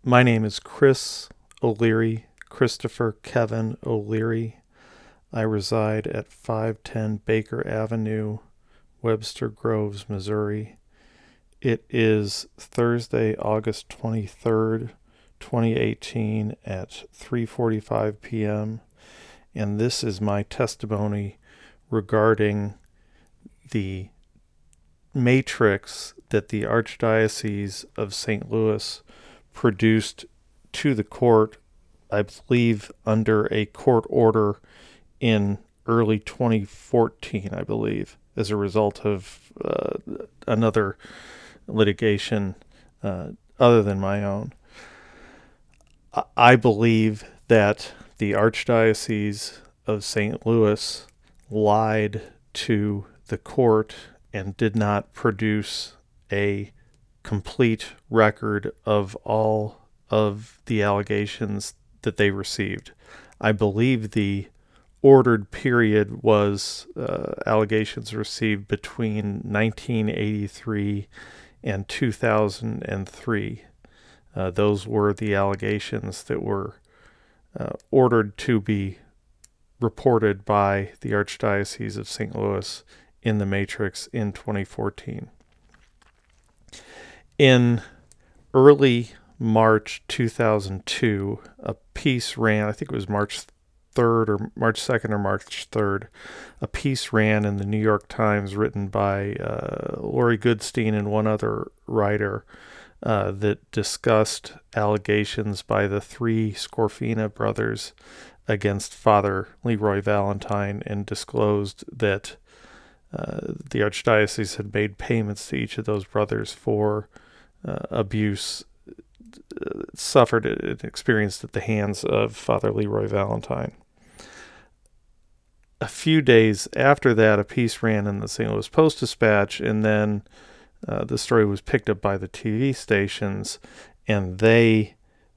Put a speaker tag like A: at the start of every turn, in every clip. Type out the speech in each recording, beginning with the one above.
A: My name is Chris O'Leary, Christopher Kevin O'Leary. I reside at 510 Baker Avenue, Webster Groves, Missouri. It is Thursday, August 23rd, 2018 at 3:45 p.m. and this is my testimony regarding the matrix that the Archdiocese of St. Louis produced to the court, I believe under a court order in early 2014, I believe, as a result of another litigation other than my own. I believe that the Archdiocese of St. Louis lied to the court and did not produce a complete record of all of the allegations that they received. I believe the ordered period was allegations received between 1983 and 2003. Those were the allegations that were ordered to be reported by the Archdiocese of St. Louis in the Matrix in 2014. In early March 2002, a piece ran, I think it was March 3rd or March 2nd or March 3rd, a piece ran in the New York Times written by Lori Goodstein and one other writer that discussed allegations by the three Scorfina brothers against Father Leroy Valentine and disclosed that the Archdiocese had made payments to each of those brothers for abuse suffered and experienced at the hands of Father Leroy Valentine. A few days after that, a piece ran in the St. Louis Post-Dispatch, and then the story was picked up by the TV stations, and they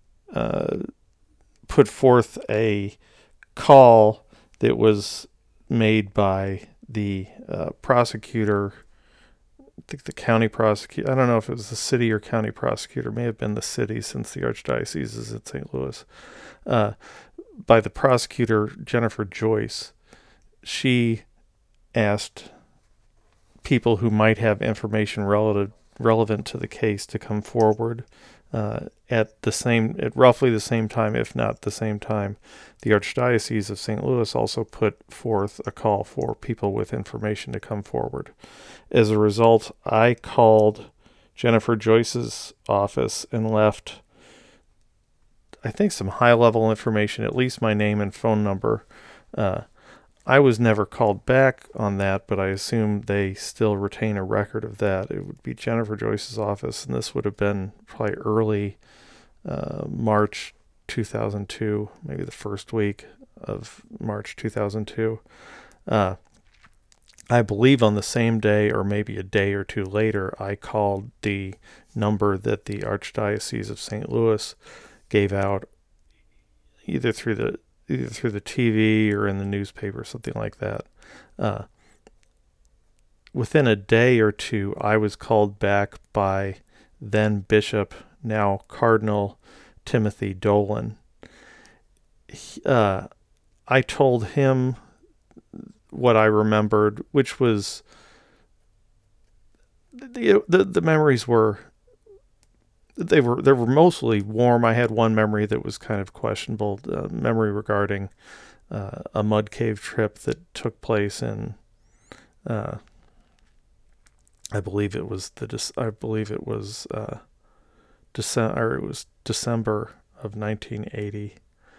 A: put forth a call that was made by the prosecutor, I think the county prosecutor, I don't know if it was the city or county prosecutor, may have been the city since the Archdiocese is in St. Louis, by the prosecutor, Jennifer Joyce. She asked people who might have information relevant to the case to come forward at roughly the same time, if not the same time. The Archdiocese of St. Louis also put forth a call for people with information to come forward. As a result, I called Jennifer Joyce's office and left, I think, some high-level information, at least my name and phone number. I was never called back on that, but I assume they still retain a record of that. It would be Jennifer Joyce's office, and this would have been probably early March 2002, maybe the first week of March 2002. I believe on the same day or maybe a day or two later, I called the number that the Archdiocese of St. Louis gave out either through the TV or in the newspaper, something like that. Within a day or two, I was called back by then Bishop, now Cardinal Timothy Dolan. I told him what I remembered, which was the memories were they were mostly warm. I had one memory that was kind of questionable, memory regarding a mud cave trip that took place in I believe it was December of 1980.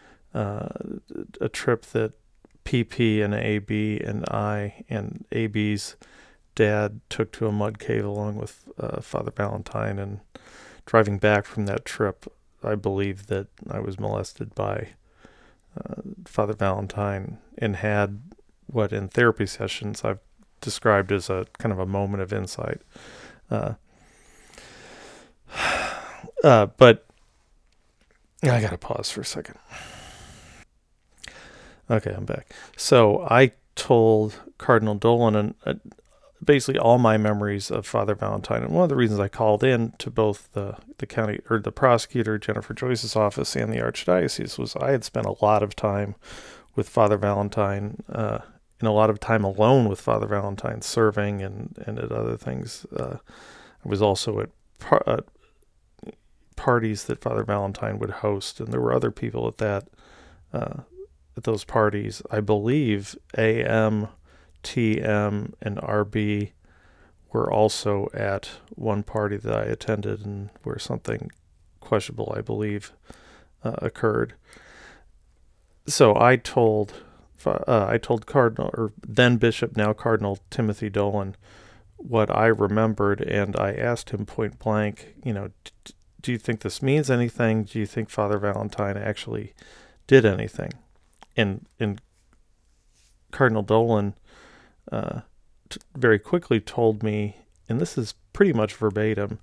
A: A trip that PP and AB and I and AB's dad took to a mud cave along with Father Valentine, and driving back from that trip, I believe that I was molested by Father Valentine and had what in therapy sessions I've described as a kind of a moment of insight. But I gotta pause for a second. Okay, I'm back. So I told Cardinal Dolan basically all my memories of Father Valentine. And one of the reasons I called in to both the county or the prosecutor, Jennifer Joyce's office, and the archdiocese was I had spent a lot of time with Father Valentine, and a lot of time alone with Father Valentine, serving and at other things. I was also at parties that Father Valentine would host, and there were other people at those parties. I believe AM, TM, and RB were also at one party that I attended, and where something questionable, I believe, occurred. So I told Cardinal, or then Bishop, now Cardinal Timothy Dolan, what I remembered, and I asked him point blank, do you think this means anything? Do you think Father Valentine actually did anything? And Cardinal Dolan very quickly told me, and this is pretty much verbatim,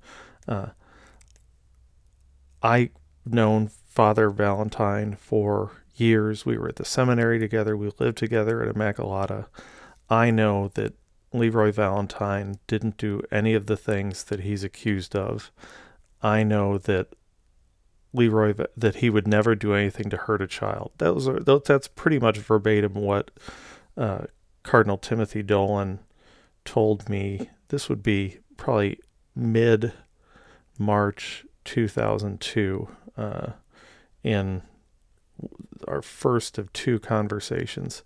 A: I've known Father Valentine for years. We were at the seminary together. We lived together at Immaculata. I know that Leroy Valentine didn't do any of the things that he's accused of. I know that that he would never do anything to hurt a child. That's pretty much verbatim what Cardinal Timothy Dolan told me. This would be probably mid-March 2002, in our first of two conversations.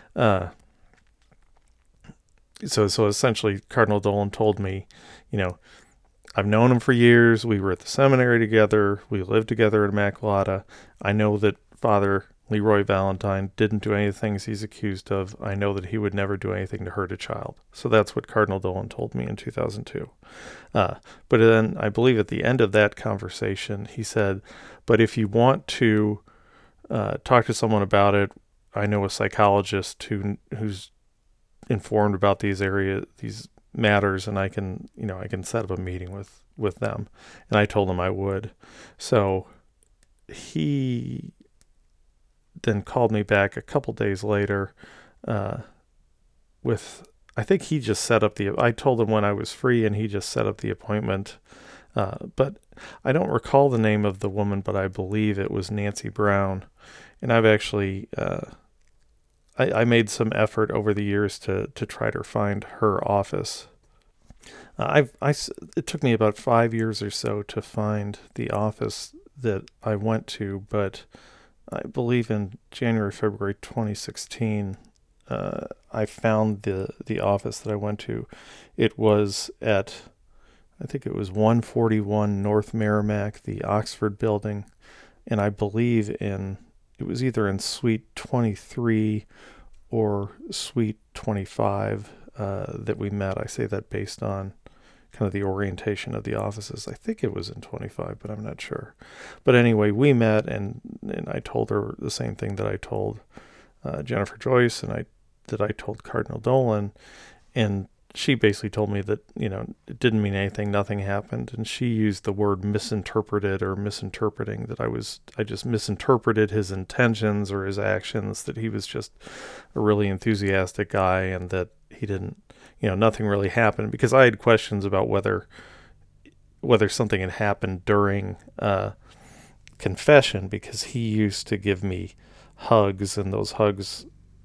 A: So essentially, Cardinal Dolan told me, I've known him for years. We were at the seminary together. We lived together at Immaculata. I know that Father Leroy Valentine didn't do any of the things he's accused of. I know that he would never do anything to hurt a child. So that's what Cardinal Dolan told me in 2002. But then I believe at the end of that conversation, he said, but if you want to talk to someone about it, I know a psychologist who's informed about these matters, and I can set up a meeting with them. And I told him I would. So he then called me back a couple days later I think he just set up I told him when I was free, and he just set up the appointment. But I don't recall the name of the woman, but I believe it was Nancy Brown. And I've actually, I made some effort over the years to try to find her office. It took me about 5 years or so to find the office that I went to, but I believe in January, February 2016, I found the office that I went to. It was at, I think it was 141 North Merrimack, the Oxford building, and I believe it was either in Suite 23 or Suite 25 that we met. I say that based on kind of the orientation of the offices. I think it was in 25, but I'm not sure. But anyway, we met, and I told her the same thing that I told Jennifer Joyce, and I told Cardinal Dolan, and she basically told me that, it didn't mean anything, nothing happened, and she used the word misinterpreted or misinterpreting, that I just misinterpreted his intentions or his actions, that he was just a really enthusiastic guy, and that he didn't, nothing really happened, because I had questions about whether something had happened during confession, because he used to give me hugs, and those hugs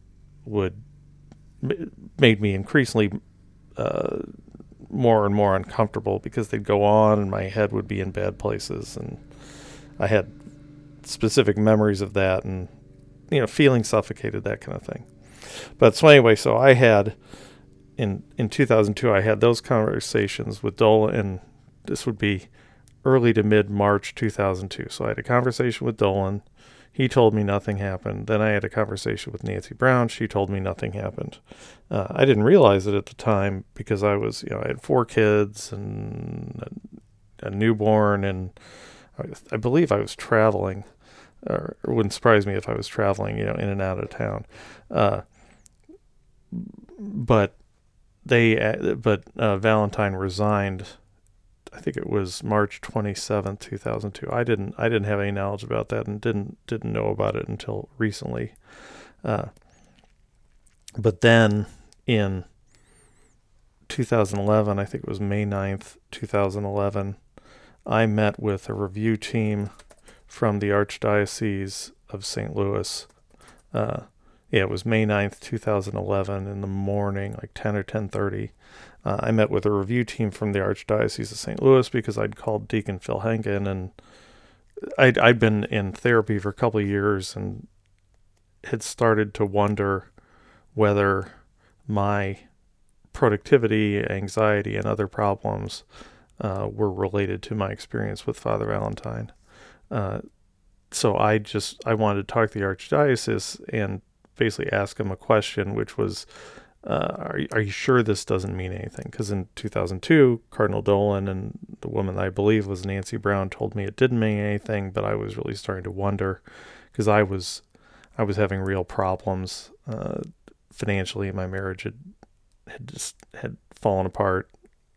A: made me increasingly more and more uncomfortable, because they'd go on and my head would be in bad places, and I had specific memories of that, and feeling suffocated, that kind of thing. But so anyway, so I had in 2002 I had those conversations with Dolan, and this would be early to mid-March 2002. So I had a conversation with Dolan. He told me nothing happened. Then I had a conversation with Nancy Brown. She told me nothing happened. I didn't realize it at the time, because I had 4 kids and a newborn, and I believe I was traveling. Or it wouldn't surprise me if I was traveling, in and out of town. But Valentine resigned. I think it was March 27th, 2002. I didn't have any knowledge about that, and didn't know about it until recently. But then in 2011, I think it was May 9th, 2011, I met with a review team from the Archdiocese of St. Louis. Yeah, it was May 9th, 2011 in the morning, like 10 or 10:30. I met with a review team from the Archdiocese of St. Louis because I'd called Deacon Phil Hengen, and I'd been in therapy for a couple of years and had started to wonder whether my productivity, anxiety, and other problems were related to my experience with Father Valentine. So I wanted to talk to the Archdiocese and basically ask him a question, which was, are you sure this doesn't mean anything? Because in 2002, Cardinal Dolan and the woman I believe was Nancy Brown told me it didn't mean anything, but I was really starting to wonder because I was having real problems financially. My marriage had fallen apart.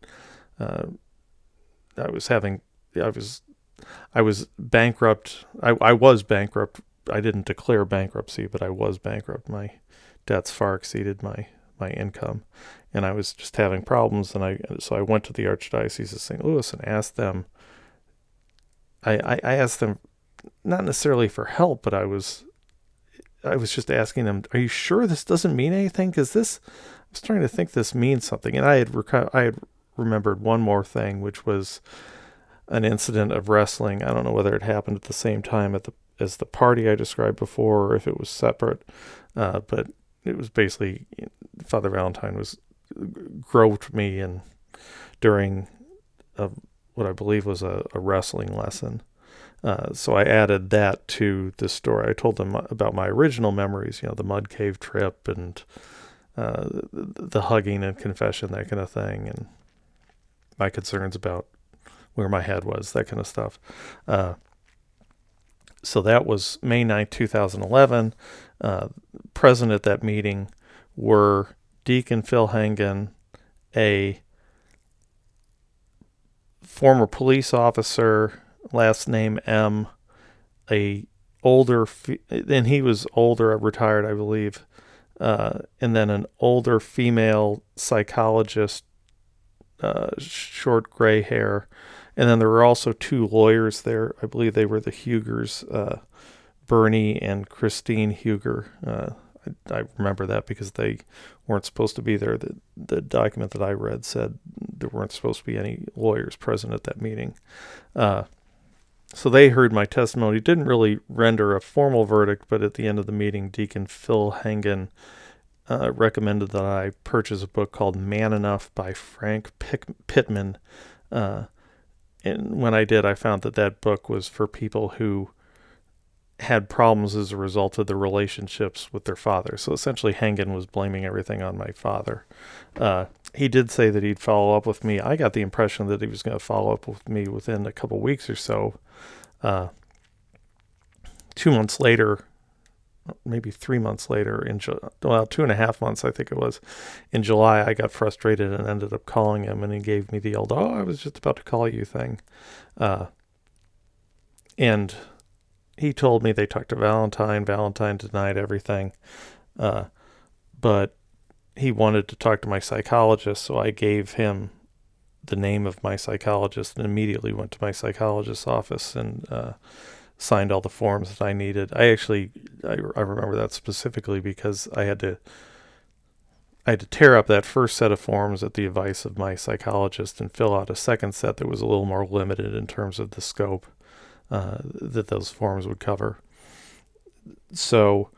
A: I was bankrupt. I was bankrupt. I didn't declare bankruptcy, but I was bankrupt. My debts far exceeded my income, and I was just having problems. So I went to the Archdiocese of St. Louis and asked them. I asked them not necessarily for help, but I was just asking them, "Are you sure this doesn't mean anything? Because I was trying to think this means something." And I had remembered one more thing, which was an incident of wrestling. I don't know whether it happened at the same time as the party I described before, or if it was separate. But it was basically Father Valentine groped me and during what I believe was a wrestling lesson. So I added that to the story. I told them about my original memories, the mud cave trip and the hugging and confession, that kind of thing, and my concerns about where my head was, that kind of stuff. So that was May 9th, 2011. Present at that meeting were Deacon Phil Hengen, a former police officer, last name M, and he was older, retired, I believe, and then an older female psychologist, short gray hair. And then there were also two lawyers there. I believe they were the Hugers, Bernie and Christine Huger. I remember that because they weren't supposed to be there. The document that I read said there weren't supposed to be any lawyers present at that meeting. So they heard my testimony. Didn't really render a formal verdict, but at the end of the meeting, Deacon Phil Hengen recommended that I purchase a book called Man Enough by Frank Pittman. And when I did, I found that book was for people who had problems as a result of their relationships with their father. So essentially, Hengen was blaming everything on my father. He did say that he'd follow up with me. I got the impression that he was going to follow up with me within a couple weeks or so. 2 months later, maybe 3 months later, 2.5 months, I think it was, in July, I got frustrated and ended up calling him, and he gave me the old, I was just about to call you thing. And he told me they talked to Valentine. Valentine denied everything. But he wanted to talk to my psychologist, so I gave him the name of my psychologist and immediately went to my psychologist's office and signed all the forms that I needed. I remember that specifically because I had to tear up that first set of forms at the advice of my psychologist and fill out a second set that was a little more limited in terms of the scope that those forms would cover. So,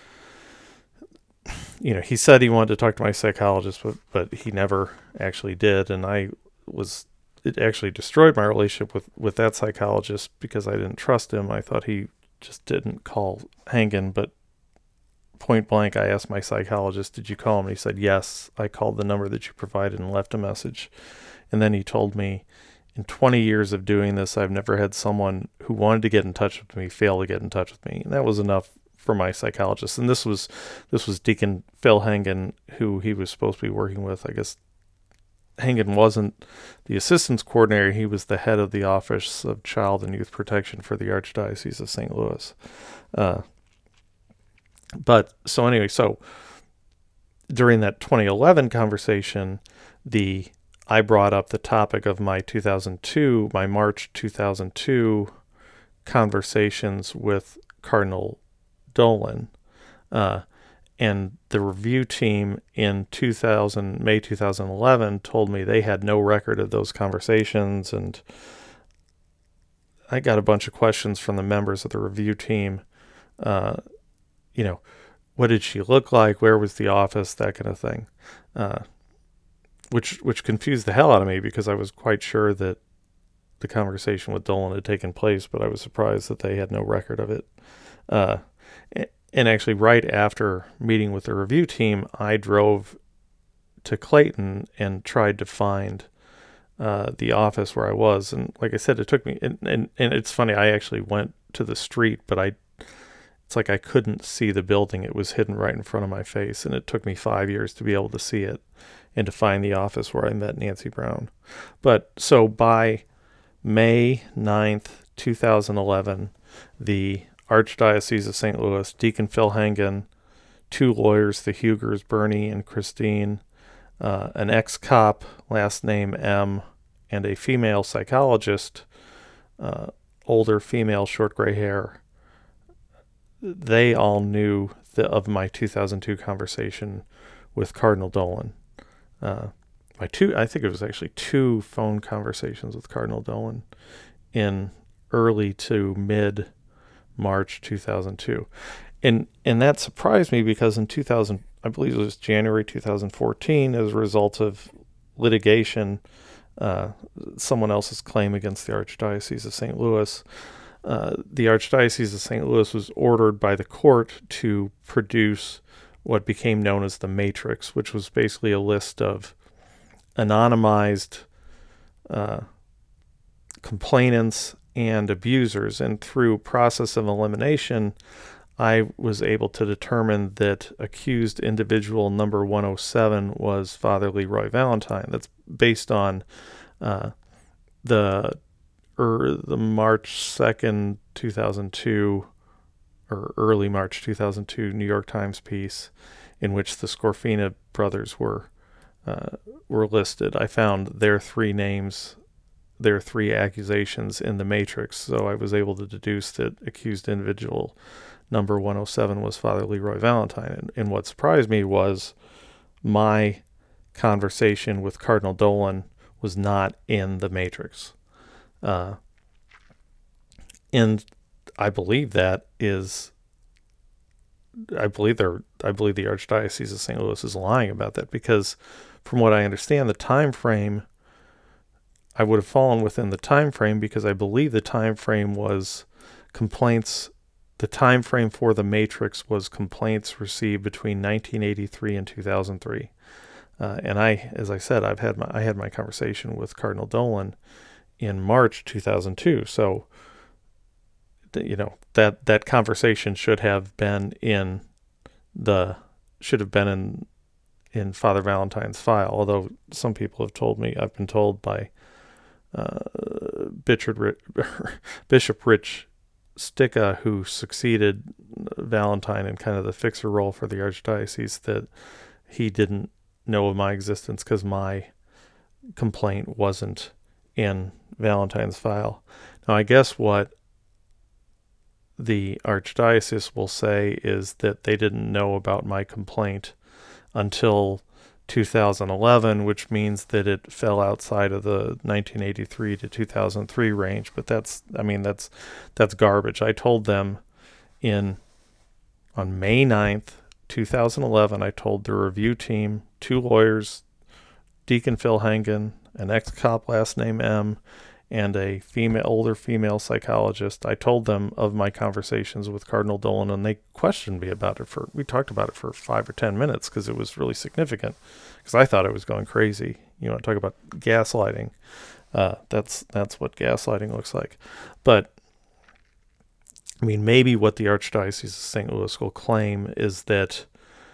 A: he said he wanted to talk to my psychologist, but he never actually did, and it actually destroyed my relationship with that psychologist because I didn't trust him. I thought he just didn't call Hengen, but point blank, I asked my psychologist, "Did you call him?" And he said, "Yes, I called the number that you provided and left a message." And then he told me, "In 20 years of doing this, I've never had someone who wanted to get in touch with me fail to get in touch with me." And that was enough for my psychologist. And this was Deacon Phil Hengen, who he was supposed to be working with. I guess Hengen wasn't the assistance coordinator. He was the head of the Office of Child and Youth Protection for the Archdiocese of St. Louis. So during that 2011 conversation, I brought up the topic of my March 2002 conversations with Cardinal Dolan, and the review team in May 2011 told me they had no record of those conversations, and I got a bunch of questions from the members of the review team. What did she look like? Where was the office? That kind of thing. Which confused the hell out of me, because I was quite sure that the conversation with Dolan had taken place, but I was surprised that they had no record of it. And actually, right after meeting with the review team, I drove to Clayton and tried to find the office where I was. And like I said, it took me, and it's funny, I actually went to the street, but it's like I couldn't see the building. It was hidden right in front of my face, and it took me 5 years to be able to see it and to find the office where I met Nancy Brown. But so by May 9th, 2011, the Archdiocese of St. Louis, Deacon Phil Hengen, 2 lawyers, the Hugers, Bernie and Christine, an ex-cop, last name M, and a female psychologist, older female, short gray hair. They all knew of my 2002 conversation with Cardinal Dolan. I think it was actually 2 phone conversations with Cardinal Dolan in early to mid March 2002. And that surprised me, because in I believe it was January 2014, as a result of litigation, someone else's claim against the Archdiocese of St. Louis, the Archdiocese of St. Louis was ordered by the court to produce what became known as the Matrix, which was basically a list of anonymized complainants and abusers. And through process of elimination, I was able to determine that accused individual number 107 was Father Leroy Valentine. That's based on the March 2nd, 2002, or early March 2002 New York Times piece in which the Scorfina brothers were listed. I found their 3 names, their 3 accusations in the Matrix, so I was able to deduce that accused individual number 107 was Father Leroy Valentine. And what surprised me was my conversation with Cardinal Dolan was not in the Matrix. And I believe the Archdiocese of St. Louis is lying about that, because from what I understand, the time frame, I would have fallen within the time frame, because I believe the time frame was complaints. The time frame for the Matrix was complaints received between 1983 and 2003. And as I said, I had my conversation with Cardinal Dolan in March 2002. So, that conversation should have been in Father Valentine's file. Although some people have told me, I've been told by Bishop Rich Sticka, who succeeded Valentine in kind of the fixer role for the Archdiocese, that he didn't know of my existence because my complaint wasn't in Valentine's file. Now, I guess what the Archdiocese will say is that they didn't know about my complaint until 2011, which means that it fell outside of the 1983 to 2003 range. But that's garbage. I told them on May 9th, 2011, I told the review team, 2 lawyers, Deacon Phil Hengen, an ex-cop last name M, and a older female psychologist. I told them of my conversations with Cardinal Dolan, and they questioned me about it. We talked about it for 5 or 10 minutes, because it was really significant, because I thought I was going crazy. Talk about gaslighting. That's what gaslighting looks like. But maybe what the Archdiocese of St. Louis will claim is that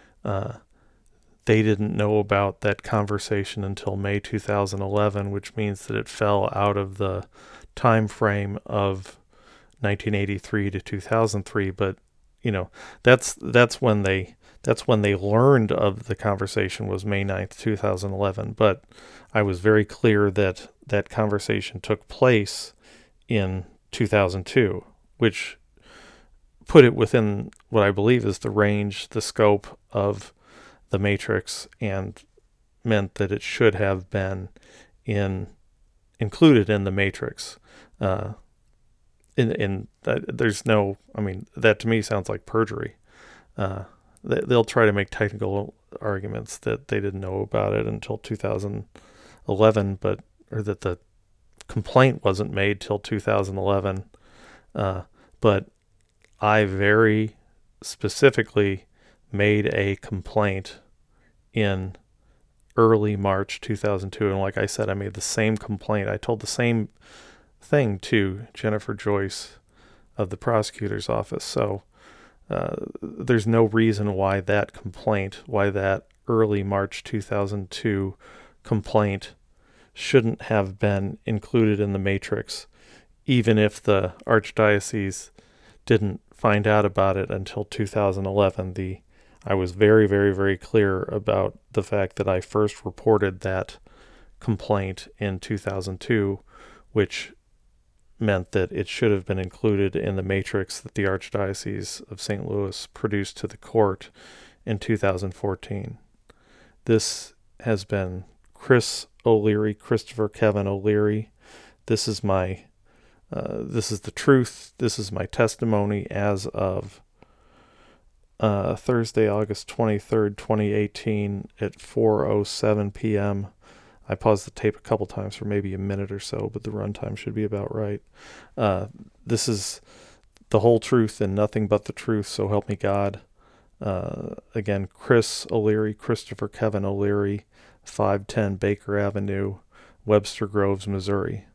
A: they didn't know about that conversation until May 2011, which means that it fell out of the time frame of 1983 to 2003. But that's when they learned of the conversation was May 9th, 2011. But I was very clear that that conversation took place in 2002, which put it within what I believe is the range, the scope of the Matrix, and meant that it should have been included in the Matrix. There's no, I mean, that to me sounds like perjury. They'll try to make technical arguments that they didn't know about it until 2011, or that the complaint wasn't made till 2011. But I very specifically made a complaint in early March 2002. And like I said, I made the same complaint. I told the same thing to Jennifer Joyce of the prosecutor's office. So there's no reason why that early March 2002 complaint shouldn't have been included in the Matrix, even if the Archdiocese didn't find out about it until 2011. I was very, very, very clear about the fact that I first reported that complaint in 2002, which meant that it should have been included in the Matrix that the Archdiocese of St. Louis produced to the court in 2014. This has been Chris O'Leary, Christopher Kevin O'Leary. This is the truth. This is my testimony as of Thursday, August 23rd, 2018 at 4:07 p.m. I paused the tape a couple times for maybe a minute or so, but the runtime should be about right. This is the whole truth and nothing but the truth, so help me God. Again, Chris O'Leary, Christopher Kevin O'Leary, 510 Baker Avenue, Webster Groves, Missouri.